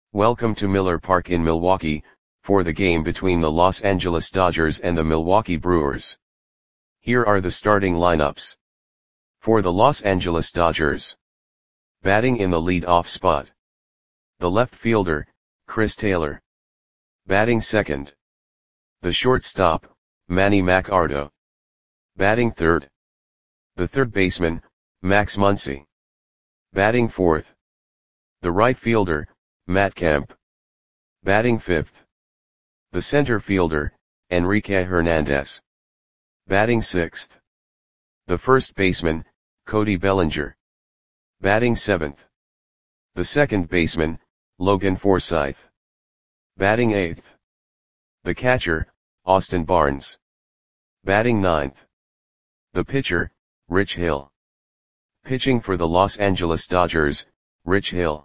Welcome to Miller Park in Milwaukee, for the game between the Los Angeles Dodgers and the Milwaukee Brewers. Here are the starting lineups. For the Los Angeles Dodgers. Batting in the lead-off spot. The left fielder, Chris Taylor. Batting second. The shortstop, Manny Machado. Batting third. The third baseman, Max Muncy. Batting fourth. The right fielder, Matt Kemp. Batting fifth. The center fielder, Enrique Hernandez. Batting sixth. The first baseman, Cody Bellinger. Batting seventh. The second baseman, Logan Forsythe. Batting eighth. The catcher, Austin Barnes. Batting ninth. The pitcher, Rich Hill. Pitching for the Los Angeles Dodgers, Rich Hill.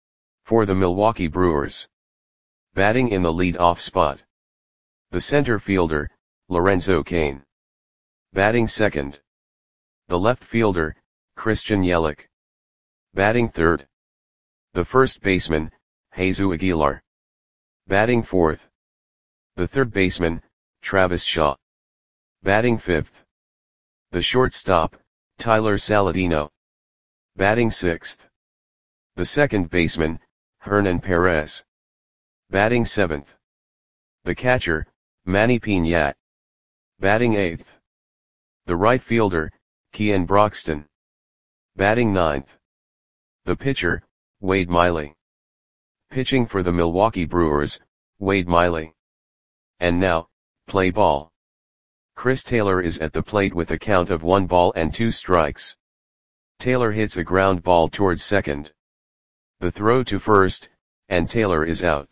For the Milwaukee Brewers. Batting in the lead-off spot. The center fielder, Lorenzo Cain. Batting second. The left fielder, Christian Yelich. Batting third. The first baseman, Jesus Aguilar. Batting fourth. The third baseman, Travis Shaw. Batting fifth. The shortstop, Tyler Saladino. Batting sixth. The second baseman, Hernan Perez. Batting seventh. The catcher, Manny Piñat. Batting eighth. The right fielder, Kean Broxton. Batting ninth. The pitcher, Wade Miley. Pitching for the Milwaukee Brewers, Wade Miley. And now, play ball. Chris Taylor is at the plate with a count of 1 ball and 2 strikes. Taylor hits a ground ball towards second. The throw to first, and Taylor is out.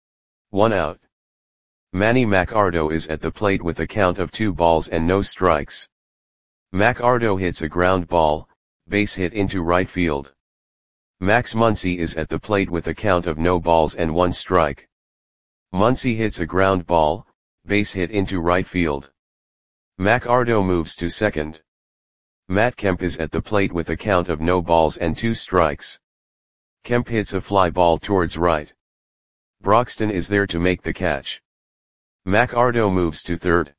1 out. Manny Machado is at the plate with a count of 2 balls and no strikes. Machado hits a ground ball, base hit into right field. Max Muncy is at the plate with a count of no balls and 1 strike. Muncy hits a ground ball, base hit into right field. Machado moves to second. Matt Kemp is at the plate with a count of no balls and 2 strikes. Kemp hits a fly ball towards right. Broxton is there to make the catch. Machado moves to third.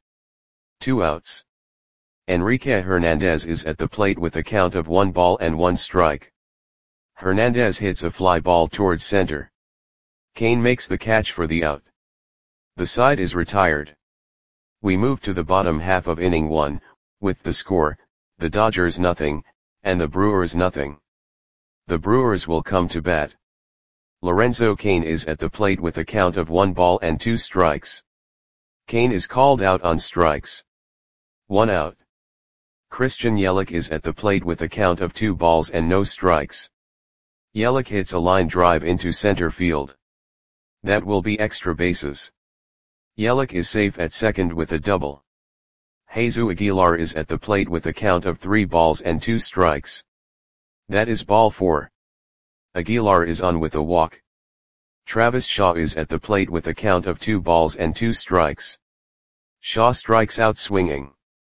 2 outs. Enrique Hernandez is at the plate with a count of 1 ball and 1 strike. Hernandez hits a fly ball towards center. Cain makes the catch for the out. The side is retired. We move to the bottom half of inning 1, with the score, the Dodgers nothing, and the Brewers nothing. The Brewers will come to bat. Lorenzo Cain is at the plate with a count of 1 ball and 2 strikes. Cain is called out on strikes. 1 out. Christian Yelich is at the plate with a count of 2 balls and no strikes. Yelich hits a line drive into center field. That will be extra bases. Yelich is safe at second with a double. Jesus Aguilar is at the plate with a count of 3 balls and 2 strikes. That is ball 4. Aguilar is on with a walk. Travis Shaw is at the plate with a count of 2 balls and 2 strikes. Shaw strikes out swinging.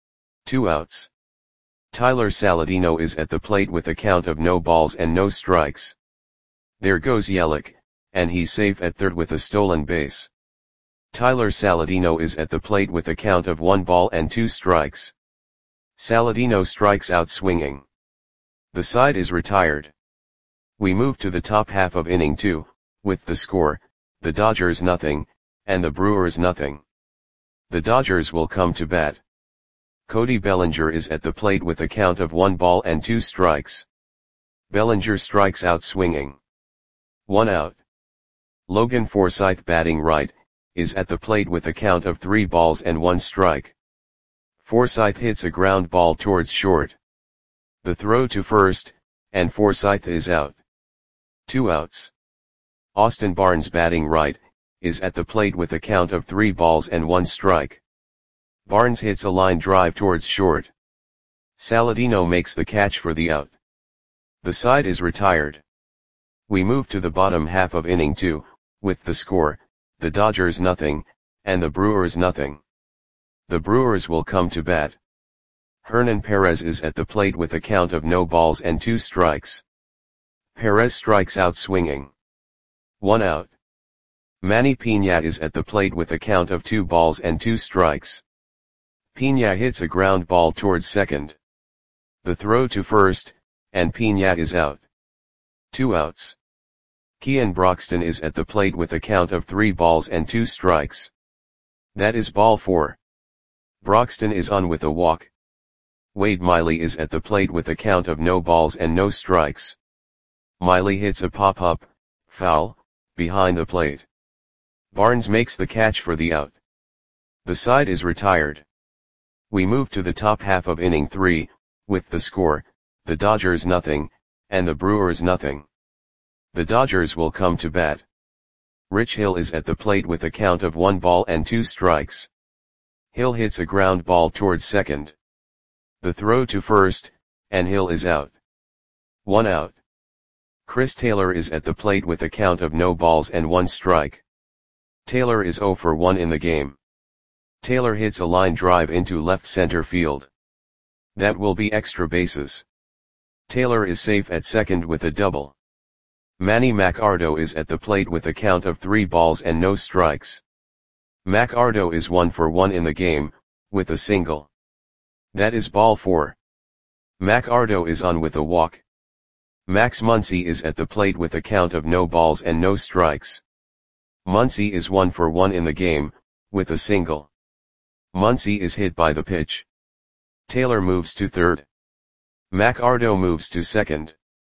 2 outs. Tyler Saladino is at the plate with a count of no balls and no strikes. There goes Yelich, and he's safe at third with a stolen base. Tyler Saladino is at the plate with a count of 1 ball and 2 strikes. Saladino strikes out swinging. The side is retired. We move to the top half of inning 2, with the score, the Dodgers nothing, and the Brewers nothing. The Dodgers will come to bat. Cody Bellinger is at the plate with a count of 1 ball and 2 strikes. Bellinger strikes out swinging. 1 out. Logan Forsythe batting right, is at the plate with a count of 3 balls and 1 strike. Forsythe hits a ground ball towards short. The throw to first, and Forsythe is out. 2 outs. Austin Barnes batting right, is at the plate with a count of 3 balls and 1 strike. Barnes hits a line drive towards short. Saladino makes the catch for the out. The side is retired. We move to the bottom half of inning 2, with the score, the Dodgers nothing, and the Brewers nothing. The Brewers will come to bat. Hernan Perez is at the plate with a count of no balls and 2 strikes. Perez strikes out swinging. 1 out. Manny Pina is at the plate with a count of 2 balls and 2 strikes. Pina hits a ground ball towards second. The throw to first, and Pina is out. 2 outs. Kian Broxton is at the plate with a count of 3 balls and 2 strikes. That is ball 4. Broxton is on with a walk. Wade Miley is at the plate with a count of no balls and no strikes. Miley hits a pop-up, foul, behind the plate. Barnes makes the catch for the out. The side is retired. We move to the top half of inning 3, with the score, the Dodgers nothing, and the Brewers nothing. The Dodgers will come to bat. Rich Hill is at the plate with a count of 1 ball and 2 strikes. Hill hits a ground ball towards second. The throw to first, and Hill is out. 1 out. Chris Taylor is at the plate with a count of no balls and 1 strike. Taylor is 0 for 1 in the game. Taylor hits a line drive into left center field. That will be extra bases. Taylor is safe at second with a double. Manny Machado is at the plate with a count of 3 balls and no strikes. Machado is 1 for 1 in the game, with a single. That is ball 4. Machado is on with a walk. Max Muncy is at the plate with a count of no balls and no strikes. Muncy is 1 for 1 in the game, with a single. Muncy is hit by the pitch. Taylor moves to third. Machado moves to second.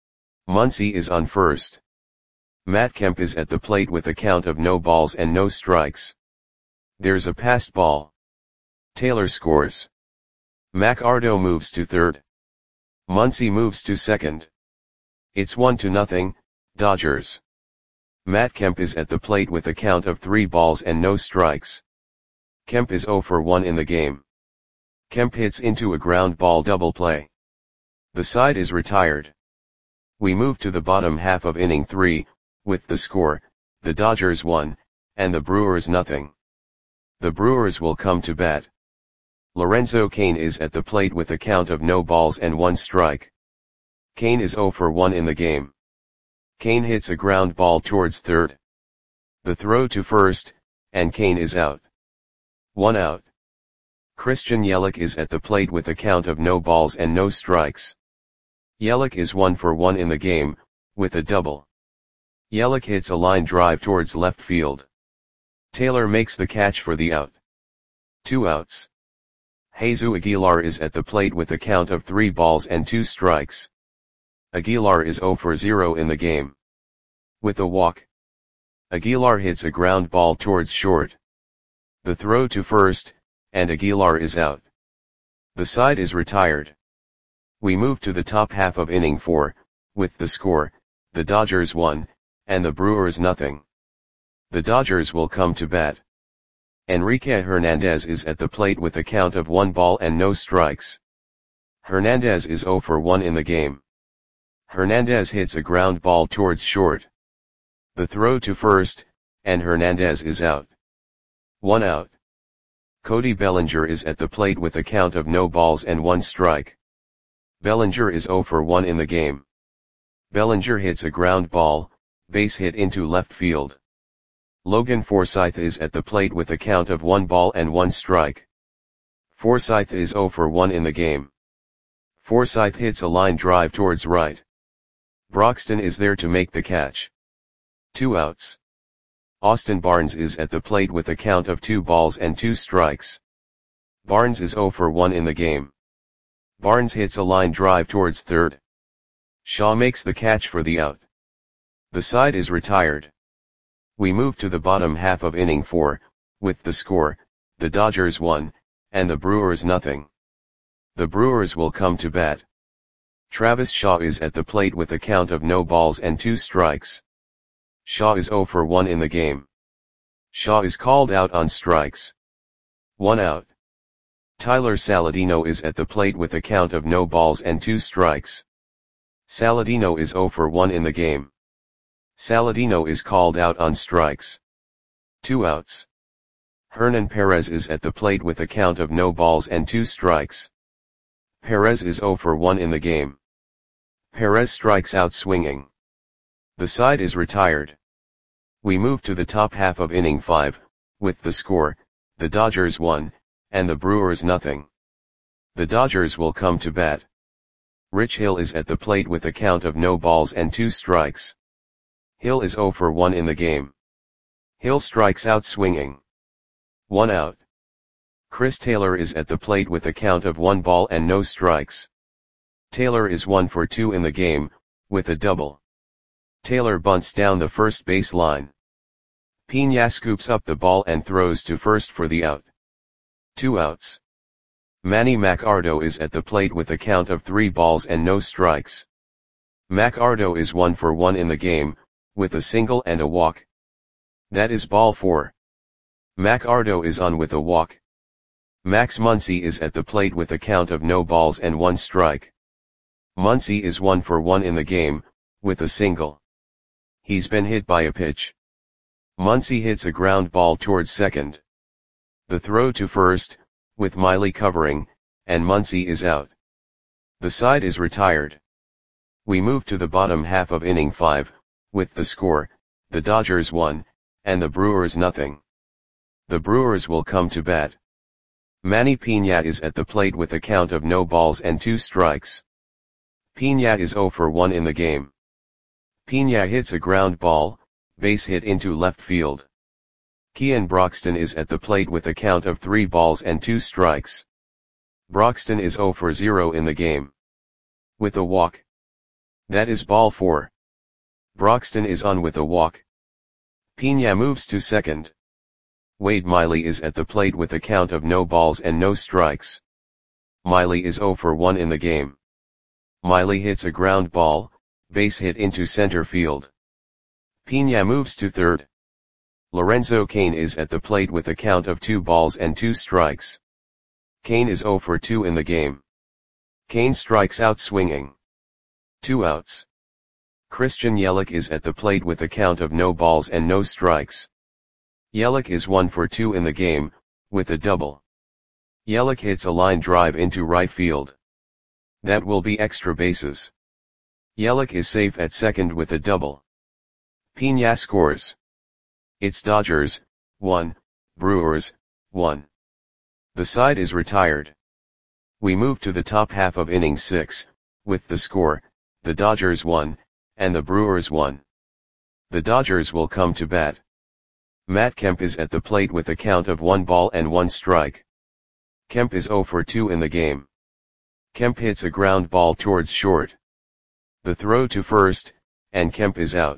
Muncy is on first. Matt Kemp is at the plate with a count of no balls and no strikes. There's a passed ball. Taylor scores. Machado moves to third. Muncy moves to second. It's 1-0, Dodgers. Matt Kemp is at the plate with a count of 3 balls and no strikes. Kemp is 0 for 1 in the game. Kemp hits into a ground ball double play. The side is retired. We move to the bottom half of inning 3, with the score, the Dodgers 1, and the Brewers nothing. The Brewers will come to bat. Lorenzo Cain is at the plate with a count of no balls and 1 strike. Cain is 0 for 1 in the game. Cain hits a ground ball towards third. The throw to first, and Cain is out. 1 out. Christian Yelich is at the plate with a count of no balls and no strikes. Yelich is 1 for 1 in the game, with a double. Yelich hits a line drive towards left field. Taylor makes the catch for the out. 2 outs. Jesus Aguilar is at the plate with a count of 3 balls and 2 strikes. Aguilar is 0 for 0 in the game. With a walk. Aguilar hits a ground ball towards short. The throw to first, and Aguilar is out. The side is retired. We move to the top half of inning 4, with the score, the Dodgers 1, and the Brewers nothing. The Dodgers will come to bat. Enrique Hernandez is at the plate with a count of 1 ball and no strikes. Hernandez is 0 for 1 in the game. Hernandez hits a ground ball towards short. The throw to first, and Hernandez is out. 1 out. Cody Bellinger is at the plate with a count of no balls and 1 strike. Bellinger is 0 for 1 in the game. Bellinger hits a ground ball, base hit into left field. Logan Forsythe is at the plate with a count of 1 ball and 1 strike. Forsythe is 0 for 1 in the game. Forsythe hits a line drive towards right. Broxton is there to make the catch. 2 outs. Austin Barnes is at the plate with a count of 2 balls and 2 strikes. Barnes is 0 for 1 in the game. Barnes hits a line drive towards third. Shaw makes the catch for the out. The side is retired. We move to the bottom half of inning 4, with the score, the Dodgers 1, and the Brewers nothing. The Brewers will come to bat. Travis Shaw is at the plate with a count of no balls and 2 strikes. Shaw is 0 for 1 in the game. Shaw is called out on strikes. 1 out. Tyler Saladino is at the plate with a count of no balls and 2 strikes. Saladino is 0 for 1 in the game. Saladino is called out on strikes. 2 outs. Hernan Perez is at the plate with a count of no balls and 2 strikes. Perez is 0 for 1 in the game. Perez strikes out swinging. The side is retired. We move to the top half of inning 5, with the score, the Dodgers 1, and the Brewers nothing. The Dodgers will come to bat. Rich Hill is at the plate with a count of no balls and 2 strikes. Hill is 0 for 1 in the game. Hill strikes out swinging. 1 out. Chris Taylor is at the plate with a count of 1 ball and no strikes. Taylor is 1 for 2 in the game, with a double. Taylor bunts down the first base line. Piña scoops up the ball and throws to first for the out. 2 outs. Manny Machado is at the plate with a count of 3 balls and no strikes. Machado is 1 for 1 in the game, with a single and a walk. That is ball 4. Machado is on with a walk. Max Muncy is at the plate with a count of no balls and 1 strike. Muncy is 1 for 1 in the game, with a single. He's been hit by a pitch. Muncy hits a ground ball towards second. The throw to first, with Miley covering, and Muncy is out. The side is retired. We move to the bottom half of inning 5, with the score, the Dodgers 1, and the Brewers nothing. The Brewers will come to bat. Manny Piña is at the plate with a count of no balls and 2 strikes. Piña is 0 for 1 in the game. Piña hits a ground ball, base hit into left field. Kean Broxton is at the plate with a count of 3 balls and 2 strikes. Broxton is 0 for 0 in the game. With a walk. That is ball 4. Broxton is on with a walk. Piña moves to second. Wade Miley is at the plate with a count of no balls and no strikes. Miley is 0 for 1 in the game. Miley hits a ground ball, base hit into center field. Piña moves to third. Lorenzo Cain is at the plate with a count of 2 balls and 2 strikes. Cain is 0 for 2 in the game. Cain strikes out swinging. 2 outs. Christian Yelich is at the plate with a count of no balls and no strikes. Yelich is 1 for 2 in the game, with a double. Yelich hits a line drive into right field. That will be extra bases. Yelich is safe at second with a double. Piña scores. It's Dodgers, 1, Brewers, 1. The side is retired. We move to the top half of inning 6, with the score, the Dodgers 1, and the Brewers 1. The Dodgers will come to bat. Matt Kemp is at the plate with a count of 1 ball and 1 strike. Kemp is 0 for 2 in the game. Kemp hits a ground ball towards short. The throw to first, and Kemp is out.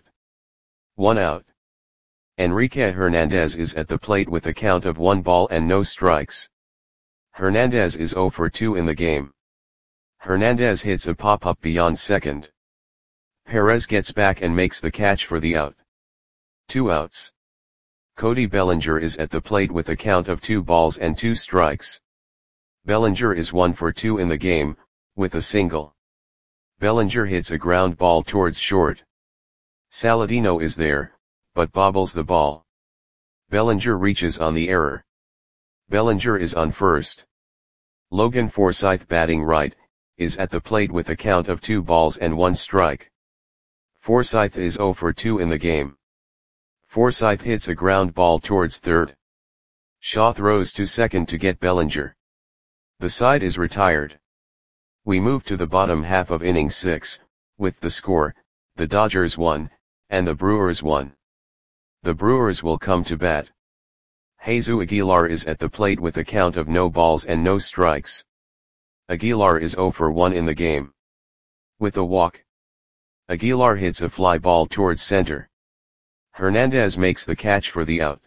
1 out. Enrique Hernandez is at the plate with a count of 1 ball and no strikes. Hernandez is 0 for 2 in the game. Hernandez hits a pop-up beyond second. Perez gets back and makes the catch for the out. 2 outs. Cody Bellinger is at the plate with a count of 2 balls and 2 strikes. Bellinger is 1 for 2 in the game, with a single. Bellinger hits a ground ball towards short. Saladino is there, but bobbles the ball. Bellinger reaches on the error. Bellinger is on first. Logan Forsythe, batting right, is at the plate with a count of 2 balls and 1 strike. Forsythe is 0 for 2 in the game. Forsythe hits a ground ball towards third. Shaw throws to second to get Bellinger. The side is retired. We move to the bottom half of inning 6, with the score, the Dodgers 1, and the Brewers 1. The Brewers will come to bat. Jesus Aguilar is at the plate with a count of no balls and no strikes. Aguilar is 0 for 1 in the game. With a walk. Aguilar hits a fly ball towards center. Hernandez makes the catch for the out.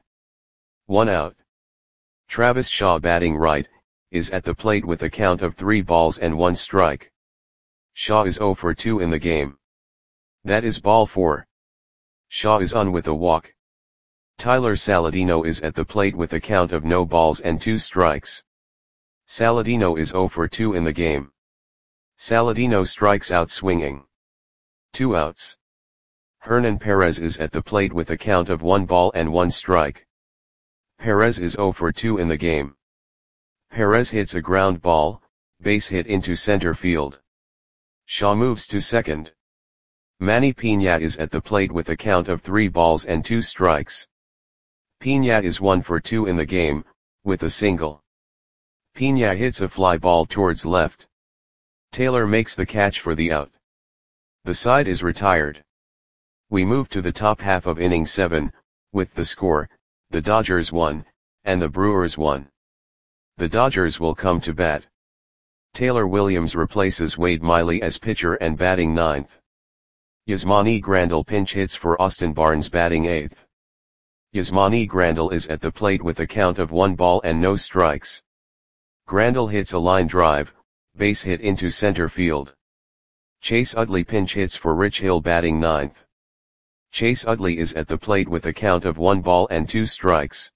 1 out. Travis Shaw, batting right, is at the plate with a count of 3 balls and 1 strike. Shaw is 0 for 2 in the game. That is ball 4. Shaw is on with a walk. Tyler Saladino is at the plate with a count of no balls and 2 strikes. Saladino is 0 for 2 in the game. Saladino strikes out swinging. 2 outs. Hernan Perez is at the plate with a count of 1 ball and 1 strike. Perez is 0 for 2 in the game. Perez hits a ground ball, base hit into center field. Shaw moves to second. Manny Pina is at the plate with a count of 3 balls and 2 strikes. Pina is 1 for 2 in the game, with a single. Pina hits a fly ball towards left. Taylor makes the catch for the out. The side is retired. We move to the top half of inning 7, with the score, the Dodgers 1, and the Brewers 1. The Dodgers will come to bat. Taylor Williams replaces Wade Miley as pitcher and batting 9th. Yasmani Grandal pinch hits for Austin Barnes batting 8th. Yasmani Grandal is at the plate with a count of 1 ball and no strikes. Grandal hits a line drive, base hit into center field. Chase Utley pinch hits for Rich Hill batting 9th. Chase Utley is at the plate with a count of 1 ball and 2 strikes.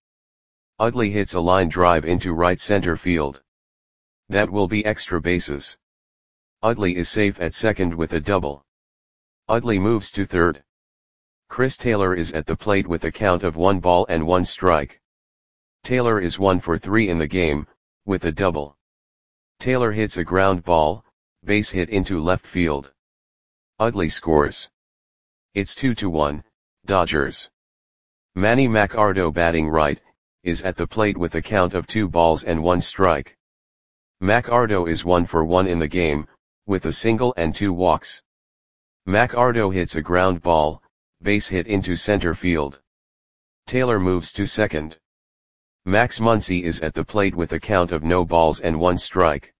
Utley hits a line drive into right center field. That will be extra bases. Utley is safe at second with a double. Utley moves to third. Chris Taylor is at the plate with a count of 1 ball and 1 strike. Taylor is 1 for 3 in the game, with a double. Taylor hits a ground ball, base hit into left field. Utley scores. It's 2-1, Dodgers. Manny Machado batting right, is at the plate with a count of 2 balls and 1 strike. Machado is 1 for 1 in the game, with a single and 2 walks. Machado hits a ground ball, base hit into center field. Taylor moves to second. Max Muncy is at the plate with a count of no balls and 1 strike.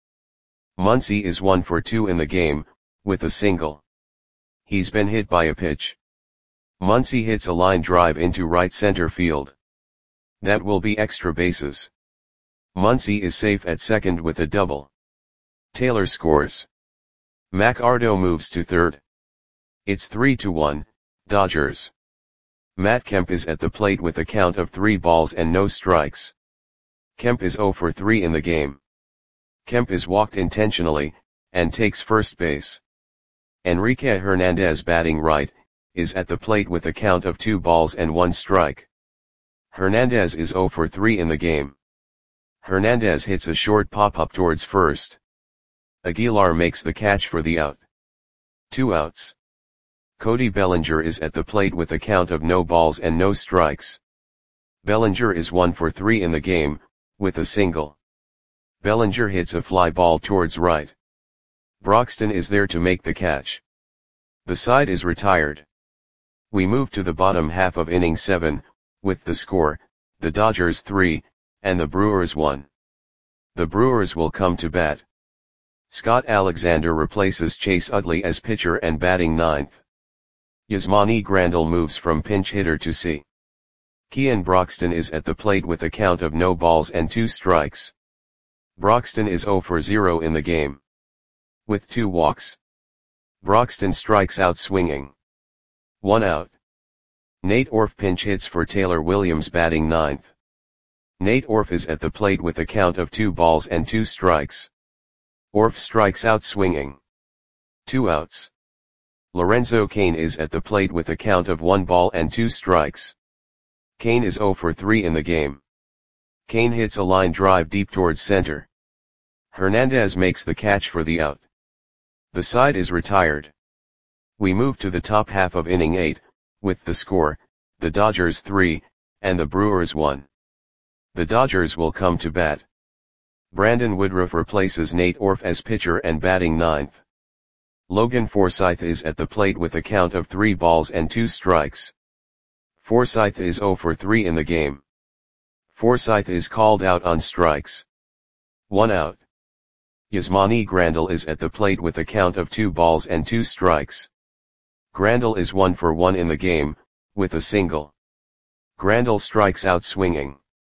Muncy is 1 for 2 in the game, with a single. He's been hit by a pitch. Muncy hits a line drive into right center field. That will be extra bases. Muncy is safe at second with a double. Taylor scores. Machado moves to third. It's 3-1, Dodgers. Matt Kemp is at the plate with a count of 3 balls and no strikes. Kemp is 0 for 3 in the game. Kemp is walked intentionally, and takes first base. Enrique Hernandez batting right, is at the plate with a count of 2 balls and 1 strike. Hernandez is 0 for 3 in the game. Hernandez hits a short pop-up towards first. Aguilar makes the catch for the out. 2 outs. Cody Bellinger is at the plate with a count of no balls and no strikes. Bellinger is 1 for 3 in the game, with a single. Bellinger hits a fly ball towards right. Broxton is there to make the catch. The side is retired. We move to the bottom half of inning 7, with the score, the Dodgers 3, and the Brewers 1. The Brewers will come to bat. Scott Alexander replaces Chase Utley as pitcher and batting 9th. Yasmani Grandal moves from pinch hitter to C. Kean Broxton is at the plate with a count of no balls and 2 strikes. Broxton is 0 for 0 in the game. With 2 walks. Broxton strikes out swinging. 1 out. Nate Orf pinch hits for Taylor Williams batting 9th. Nate Orf is at the plate with a count of 2 balls and 2 strikes. Orf strikes out swinging. 2 outs. Lorenzo Cain is at the plate with a count of 1 ball and 2 strikes. Cain is 0 for 3 in the game. Cain hits a line drive deep towards center. Hernandez makes the catch for the out. The side is retired. We move to the top half of inning 8, with the score, the Dodgers 3, and the Brewers 1. The Dodgers will come to bat. Brandon Woodruff replaces Nate Orf as pitcher and batting 9th. Logan Forsythe is at the plate with a count of 3 balls and 2 strikes. Forsythe is 0 for 3 in the game. Forsythe is called out on strikes. 1 out. Yasmani Grandal is at the plate with a count of 2 balls and 2 strikes. Grandal is 1 for 1 in the game, with a single. Grandal strikes out swinging.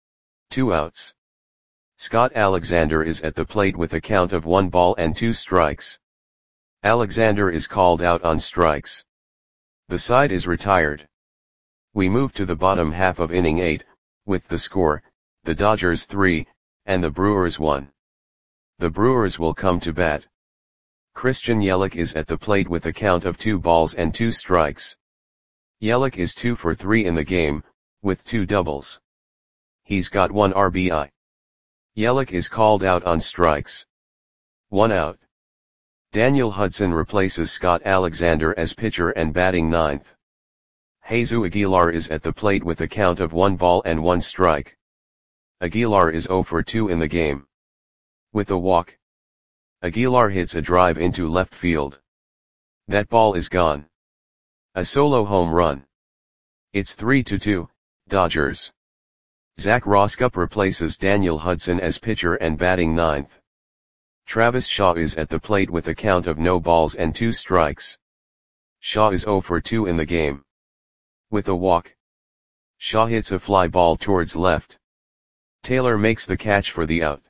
2 outs. Scott Alexander is at the plate with a count of 1 ball and 2 strikes. Alexander is called out on strikes. The side is retired. We move to the bottom half of inning 8, with the score, the Dodgers 3, and the Brewers 1. The Brewers will come to bat. Christian Yelich is at the plate with a count of 2 balls and 2 strikes. Yelich is 2 for 3 in the game, with 2 doubles. He's got 1 RBI. Yelich is called out on strikes. 1 out. Daniel Hudson replaces Scott Alexander as pitcher and batting ninth. Jesus Aguilar is at the plate with a count of 1 ball and 1 strike. Aguilar is 0 for 2 in the game. With a walk, Aguilar hits a drive into left field. That ball is gone. A solo home run. It's 3-2, Dodgers. Zack Roskup replaces Daniel Hudson as pitcher and batting ninth. Travis Shaw is at the plate with a count of no balls and 2 strikes. Shaw is 0 for 2 in the game. With a walk, Shaw hits a fly ball towards left. Taylor makes the catch for the out.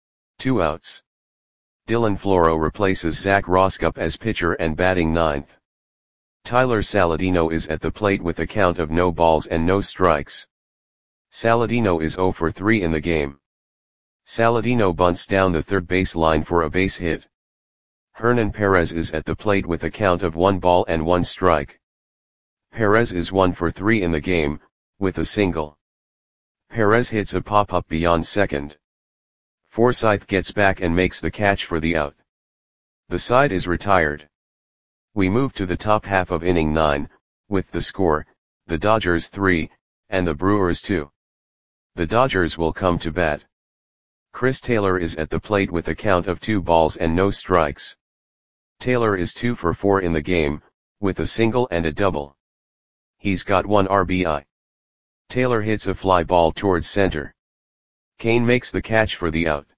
2 outs. Dylan Floro replaces Zack Roskup as pitcher and batting ninth. Tyler Saladino is at the plate with a count of no balls and no strikes. Saladino is 0 for 3 in the game. Saladino bunts down the third base line for a base hit. Hernan Perez is at the plate with a count of 1 ball and 1 strike. Perez is 1 for 3 in the game, with a single. Perez hits a pop-up beyond second. Forsythe gets back and makes the catch for the out. The side is retired. We move to the top half of inning 9, with the score, the Dodgers 3, and the Brewers 2. The Dodgers will come to bat. Chris Taylor is at the plate with a count of 2 balls and no strikes. Taylor is 2 for 4 in the game, with a single and a double. He's got 1 RBI. Taylor hits a fly ball towards center. Kane makes the catch for the out.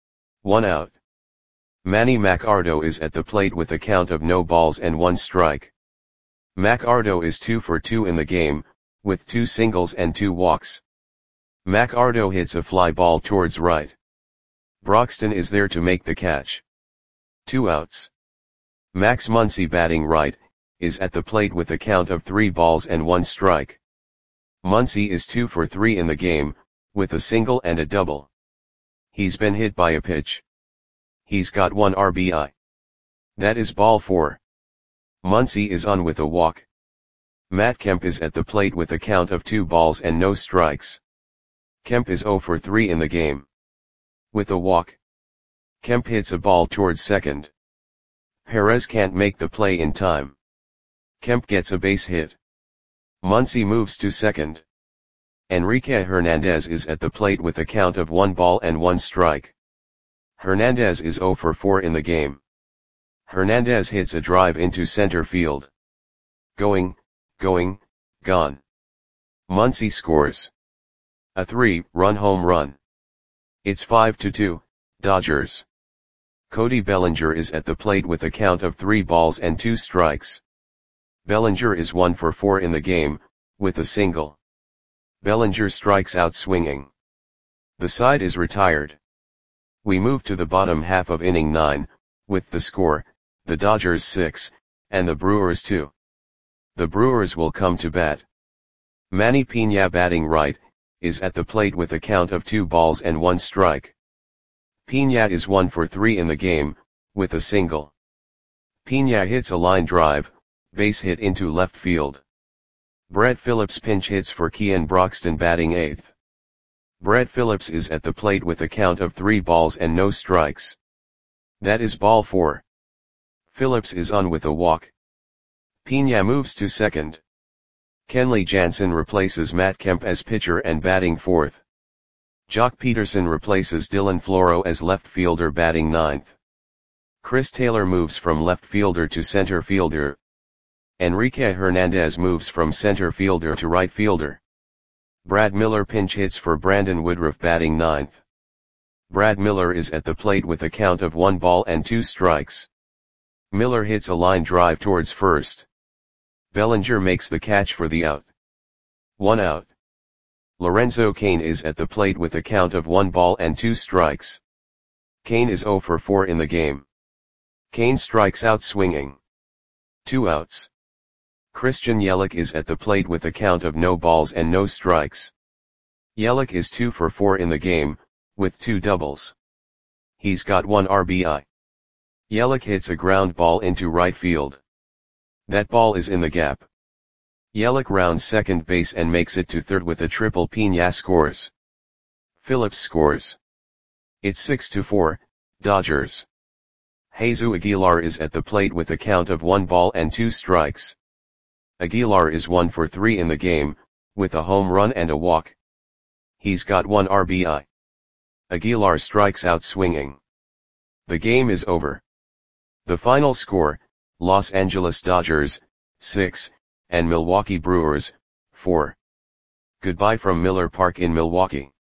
1 out. Manny Machado is at the plate with a count of no balls and 1 strike. Machado is 2 for 2 in the game, with 2 singles and 2 walks. Machado hits a fly ball towards right. Broxton is there to make the catch. 2 outs. Max Muncy, batting right, is at the plate with a count of 3 balls and 1 strike. Muncy is 2 for 3 in the game, with a single and a double. He's been hit by a pitch. He's got 1 RBI. That is ball 4. Muncy is on with a walk. Matt Kemp is at the plate with a count of 2 balls and no strikes. Kemp is 0 for 3 in the game. With a walk, Kemp hits a ball towards second. Perez can't make the play in time. Kemp gets a base hit. Muncy moves to second. Enrique Hernandez is at the plate with a count of 1 ball and 1 strike. Hernandez is 0 for 4 in the game. Hernandez hits a drive into center field. Going, gone. Muncy scores a 3-run home run. It's 5-2, Dodgers. Cody Bellinger is at the plate with a count of 3 balls and 2 strikes. Bellinger is 1 for 4 in the game, with a single. Bellinger strikes out swinging. The side is retired. We move to the bottom half of inning 9, with the score, the Dodgers 6, and the Brewers 2. The Brewers will come to bat. Manny Piña, batting right, is at the plate with a count of 2 balls and 1 strike. Piña is 1 for 3 in the game, with a single. Piña hits a line drive, base hit into left field. Brett Phillips pinch hits for Kean Broxton, batting 8th. Brett Phillips is at the plate with a count of 3 balls and no strikes. That is ball 4. Phillips is on with a walk. Piña moves to second. Kenley Jansen replaces Matt Kemp as pitcher and batting 4th. Jock Peterson replaces Dylan Floro as left fielder, batting 9th. Chris Taylor moves from left fielder to center fielder. Enrique Hernandez moves from center fielder to right fielder. Brad Miller pinch hits for Brandon Woodruff, batting 9th. Brad Miller is at the plate with a count of 1 ball and 2 strikes. Miller hits a line drive towards first. Bellinger makes the catch for the out. 1 out. Lorenzo Cain is at the plate with a count of 1 ball and 2 strikes. Cain is 0 for 4 in the game. Cain strikes out swinging. 2 outs. Christian Yelich is at the plate with a count of no balls and no strikes. Yelich is 2 for 4 in the game, with 2 doubles. He's got 1 RBI. Yelich hits a ground ball into right field. That ball is in the gap. Yelich rounds second base and makes it to third with a triple. Piña scores. Phillips scores. It's 6-4, Dodgers. Jesus Aguilar is at the plate with a count of 1 ball and 2 strikes. Aguilar is 1 for 3 in the game, with a home run and a walk. He's got 1 RBI. Aguilar strikes out swinging. The game is over. The final score, Los Angeles Dodgers, 6, and Milwaukee Brewers, 4. Goodbye from Miller Park in Milwaukee.